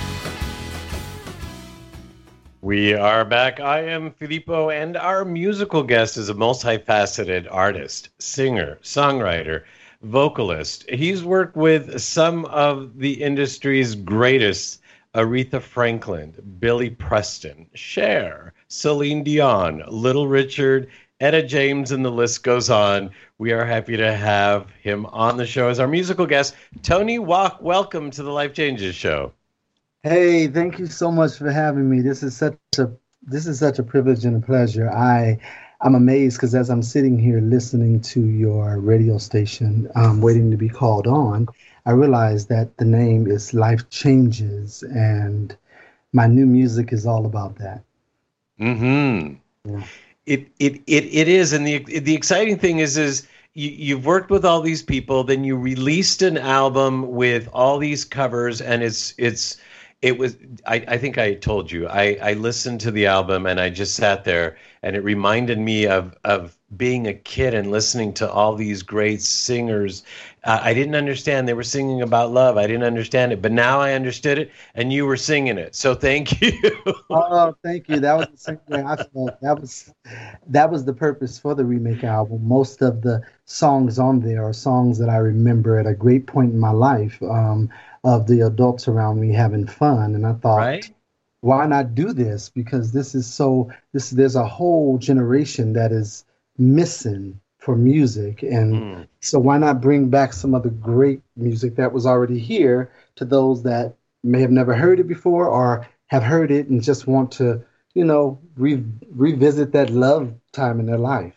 We are back. I am Filippo, and our musical guest is a multifaceted artist, singer, songwriter, vocalist. He's worked with some of the industry's greatest: Aretha Franklin, Billy Preston, Cher, Celine Dion, Little Richard, Etta James, and the list goes on. We are happy to have him on the show as our musical guest. Tony Walk, welcome to the Life Changes Show. Hey, thank you so much for having me. This is such a this is such a privilege and a pleasure. I I'm amazed because as I'm sitting here listening to your radio station, um, waiting to be called on, I realize that the name is Life Changes, and my new music is all about that. Mm-hmm. Yeah. It it it it is, and the the exciting thing is is you, you've worked with all these people, then you released an album with all these covers, and it's it's. It was, I, I think I told you, I, I listened to the album and I just sat there and it reminded me of, of being a kid and listening to all these great singers. Uh, I didn't understand. They were singing about love. I didn't understand it, but now I understood it and you were singing it. So thank you. Oh, thank you. That was the same way I felt. That was, that was the purpose for the remake album. Most of the songs on there are songs that I remember at a great point in my life. Um, of the adults around me having fun. And I thought, right? Why not do this? Because this is so, this there's a whole generation that is missing for music. And mm. so why not bring back some of the great music that was already here to those that may have never heard it before or have heard it and just want to, you know, re- revisit that love time in their life.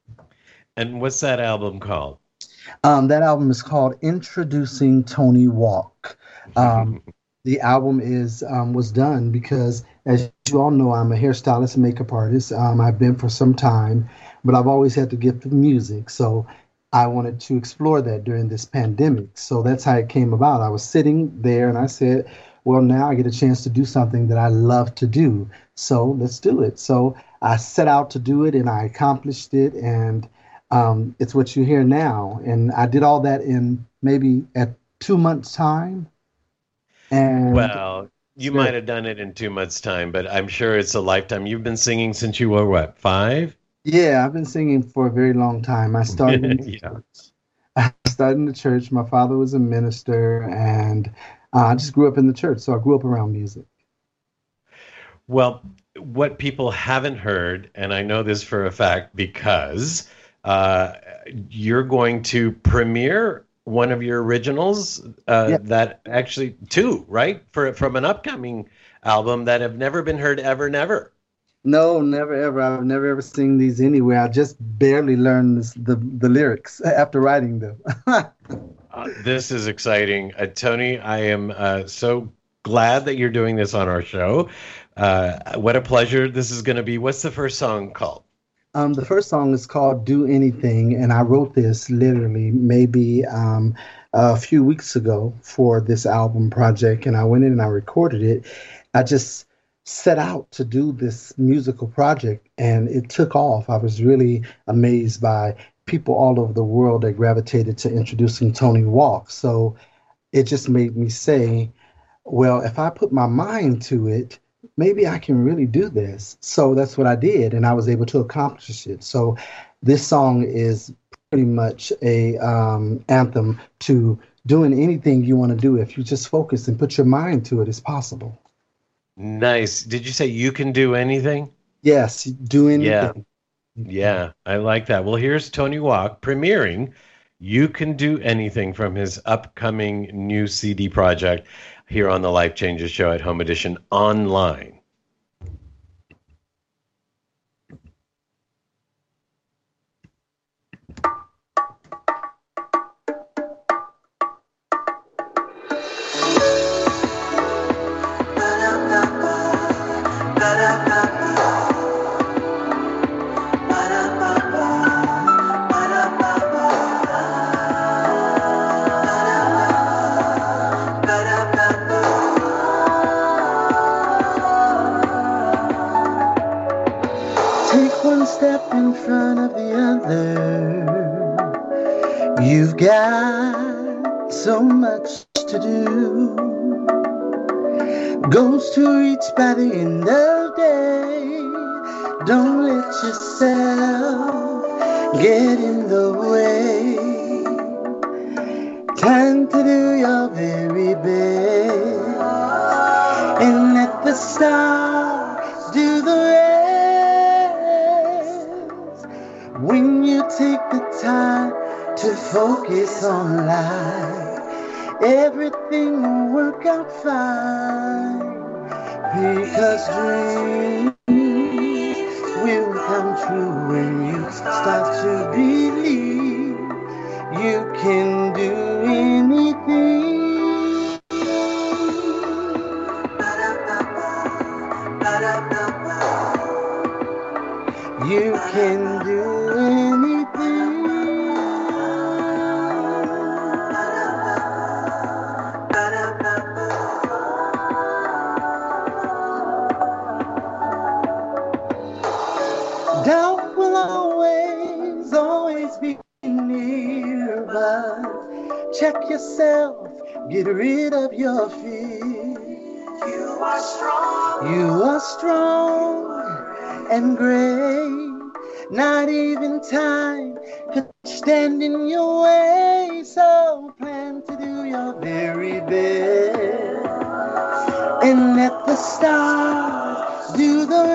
And what's that album called? Um, that album is called Introducing Tony Walk. Um, the album is um, was done because, as you all know, I'm a hairstylist and makeup artist. Um, I've been for some time, but I've always had the gift of music. So I wanted to explore that during this pandemic. So that's how it came about. I was sitting there and I said, well, now I get a chance to do something that I love to do. So let's do it. So I set out to do it and I accomplished it. And um, it's what you hear now. And I did all that in maybe at two months' time. And well, you might have done it in two months' time, but I'm sure it's a lifetime. You've been singing since you were, what, five? Yeah, I've been singing for a very long time. I started in the yeah. church. I started in the church. My father was a minister, and uh, I just grew up in the church, so I grew up around music. Well, what people haven't heard, and I know this for a fact because uh, you're going to premiere one of your originals uh, yeah. that actually two, right? For from an upcoming album that have never been heard ever, never. No, never, ever. I've never ever seen these anywhere. I just barely learned this, the, the lyrics after writing them. uh, this is exciting. Uh, Tony, I am uh, so glad that you're doing this on our show. Uh, what a pleasure this is going to be. What's the first song called? Um, the first song is called Do Anything, and I wrote this literally maybe um, a few weeks ago for this album project, and I went in and I recorded it. I just set out to do this musical project, and it took off. I was really amazed by people all over the world that gravitated to introducing Tony Walk. So it just made me say, well, if I put my mind to it, maybe I can really do this. So that's what I did, and I was able to accomplish it. So this song is pretty much a um, anthem to doing anything you want to do. If you just focus and put your mind to it, it's possible. Nice. Did you say you can do anything? Yes, do anything. Yeah, yeah, I like that. Well, here's Tony Walk premiering You Can Do Anything from his upcoming new C D project here on the Life Changes Show at Home Edition Online. Step in front of the other. You've got so much to do. Goals to reach by the end of the day. Don't let yourself get in the way. Time to do your very best. And let the stars do the rest. When you take the time to focus on life, everything will work out fine. Because dreams will come true when you start to believe you can do anything. You can do anything. Doubt will always, always be near, but check yourself, get rid of your fear. You are strong. You are strong and great. Not even time could stand in your way. So plan to do your very best. And let the stars do the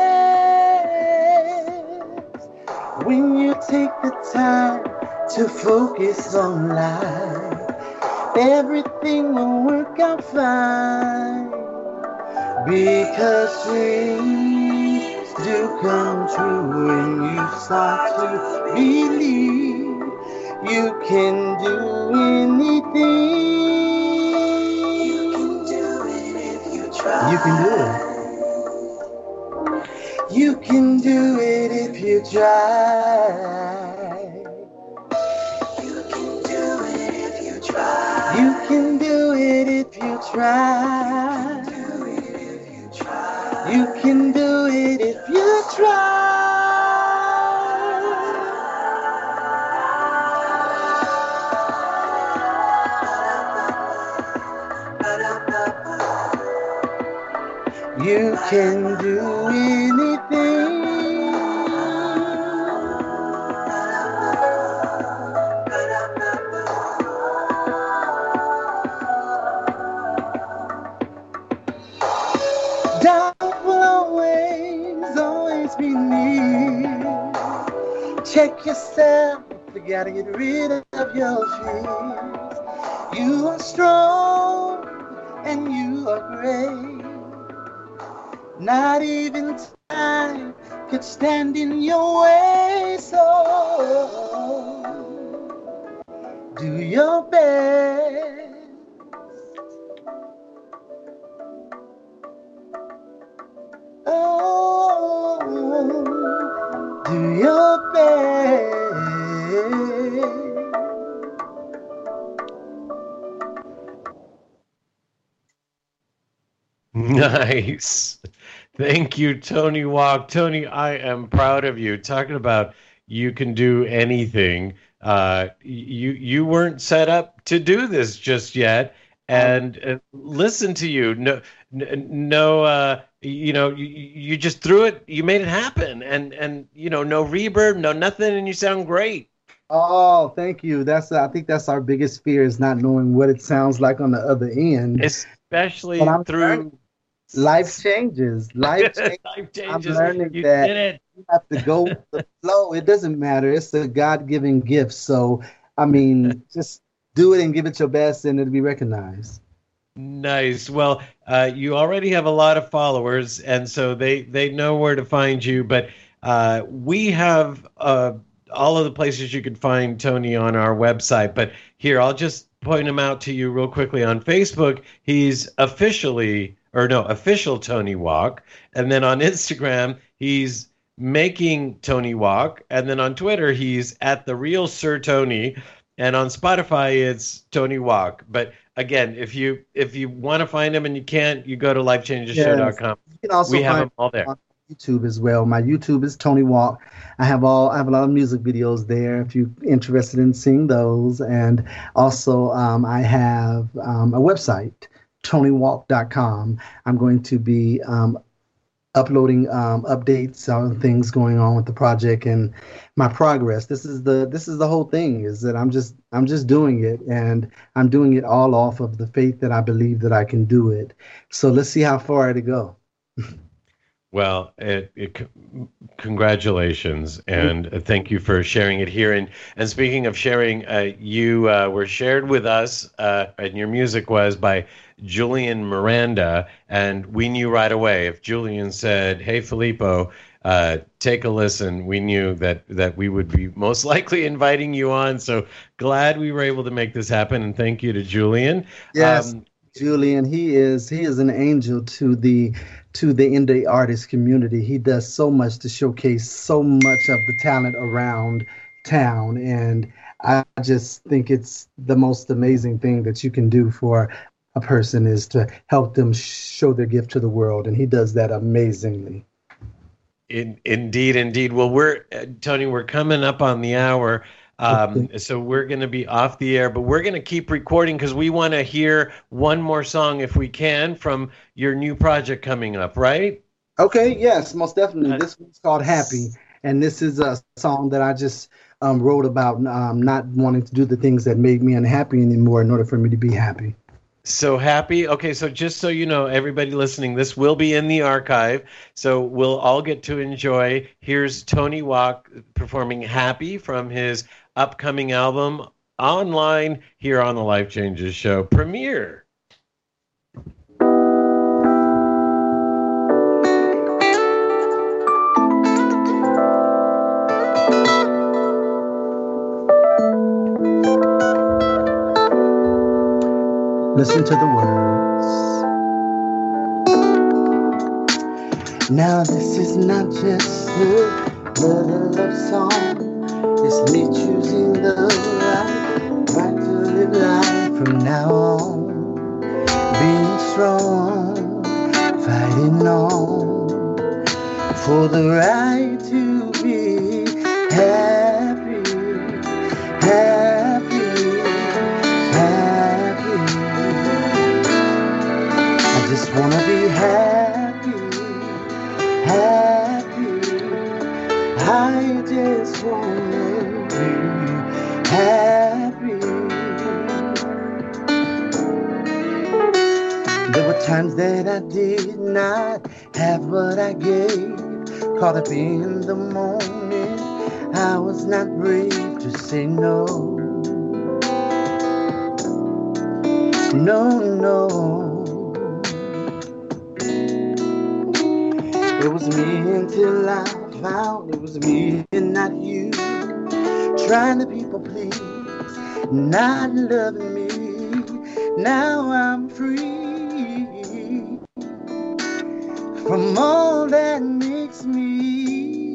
rest. When you take the time to focus on life, everything will work out fine. Because dreams do come true when you start to believe you can do anything. You can do it if you try. You can do it. You can do it if you try. You can do it if you try. You can do it if you try. You can do it if you try. You can do anything. Check yourself, you gotta get rid of your fears. You are strong and you are great. Not even time could stand in your way. So do your best. Oh, do your best. Nice. Thank you, Tony Walk. Tony, I am proud of you. Talking about you can do anything. Uh, you you weren't set up to do this just yet, and uh, listen to you. No, no, uh, you know, you, you just threw it. You made it happen, and and you know, no reverb, no nothing, and you sound great. Oh, thank you. That's I think that's our biggest fear is not knowing what it sounds like on the other end, especially through learning. Life changes. Life changes. Life changes. I'm learning you that did it. you have to go with the flow. It doesn't matter. It's a God-given gift. So, I mean, just do it and give it your best, and it'll be recognized. Nice. Well, uh, you already have a lot of followers, and so they they know where to find you. But uh, we have uh, all of the places you can find Tony on our website. But here, I'll just point him out to you real quickly. On Facebook, he's officially. Or no, official Tony Walk. And then on Instagram, he's making Tony Walk. And then on Twitter, he's at the real Sir Tony. And on Spotify, it's Tony Walk. But again, if you if you want to find him and you can't, you go to life changes show dot com. Yes. You can also we have find them all there. On YouTube as well. My YouTube is Tony Walk. I have all I have a lot of music videos there if you're interested in seeing those. And also um, I have um, a website. Tony Walk dot com. I'm going to be um, uploading um, updates on things going on with the project and my progress. This is the this is the whole thing. Is that I'm just I'm just doing it, and I'm doing it all off of the faith that I believe that I can do it. So let's see how far it'll go. Well, it, it, congratulations, and thank you for sharing it here. And and speaking of sharing, uh, you uh, were shared with us, uh, and your music was by Julian Miranda, and we knew right away. If Julian said, "Hey, Filippo, uh, take a listen," we knew that that we would be most likely inviting you on. So glad we were able to make this happen, and thank you to Julian. Yes, um, Julian, he is he is an angel to the to the indie artist community. He does so much to showcase so much of the talent around town, and I just think it's the most amazing thing that you can do for a person is to help them show their gift to the world, and he does that amazingly. In, indeed, indeed. Well, we're uh, Tony, we're coming up on the hour. Um, Okay. so we're going to be off the air, but we're going to keep recording because we want to hear one more song if we can from your new project coming up, right? Okay, yes, most definitely. This one's called Happy, and this is a song that I just um, wrote about um, not wanting to do the things that made me unhappy anymore in order for me to be happy. So happy. Okay, so just so you know, everybody listening, this will be in the archive, so we'll all get to enjoy. Here's Tony Walk performing Happy from his upcoming album online here on the Life Changes Show premiere. Listen to the words. Now this is not just another love song. It's me choosing the right, right to live life from now on. Being strong, fighting on for the right to be happy, happy, happy. I just wanna be happy, happy. I just wanna be happy. There were times that I did not have what I gave. Caught up in the moment, I was not brave to say no. No, no. It was me until I found it was me and not you. Trying to people please, not loving me. Now I'm free from all that makes me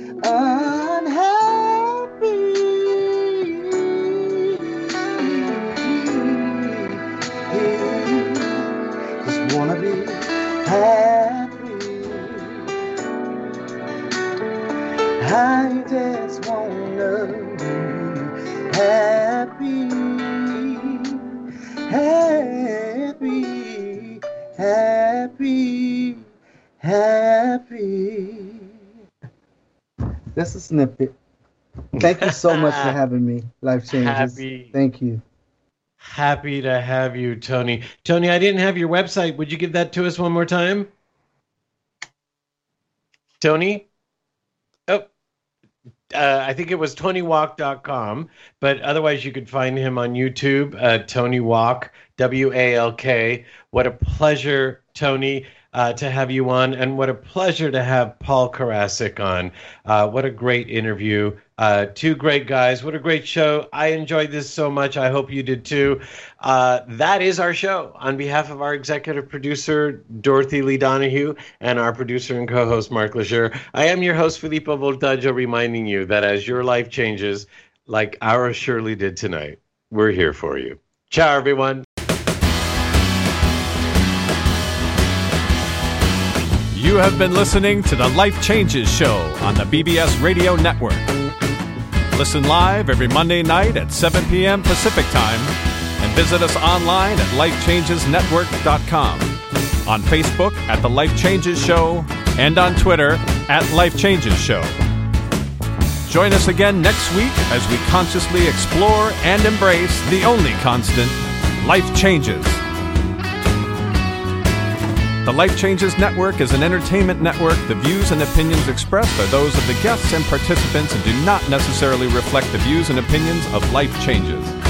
unhappy. Just wanna be happy. I just want Just a snippet. Thank you so much for having me. Life Changes. Happy. Thank you. Happy to have you, Tony. Tony, I didn't have your website. Would you give that to us one more time? Tony? Oh, uh, I think it was tony walk dot com, but otherwise you could find him on YouTube, uh, Tony Walk, W A L K. What a pleasure, Tony, uh, to have you on, and what a pleasure to have Paul Karasik on. Uh, what a great interview. Uh, two great guys. What a great show. I enjoyed this so much. I hope you did too. Uh, that is our show. On behalf of our executive producer, Dorothy Lee Donahue, and our producer and co-host, Mark Leisure, I am your host, Filippo Voltaggio, reminding you that as your life changes, like ours surely did tonight, we're here for you. Ciao, everyone. You have been listening to the Life Changes Show on the B B S Radio Network. Listen live every Monday night at seven p.m. Pacific Time and visit us online at life changes network dot com, on Facebook at The Life Changes Show, and on Twitter at Life Changes Show. Join us again next week as we consciously explore and embrace the only constant, life changes. The Life Changes Network is an entertainment network. The views and opinions expressed are those of the guests and participants and do not necessarily reflect the views and opinions of Life Changes.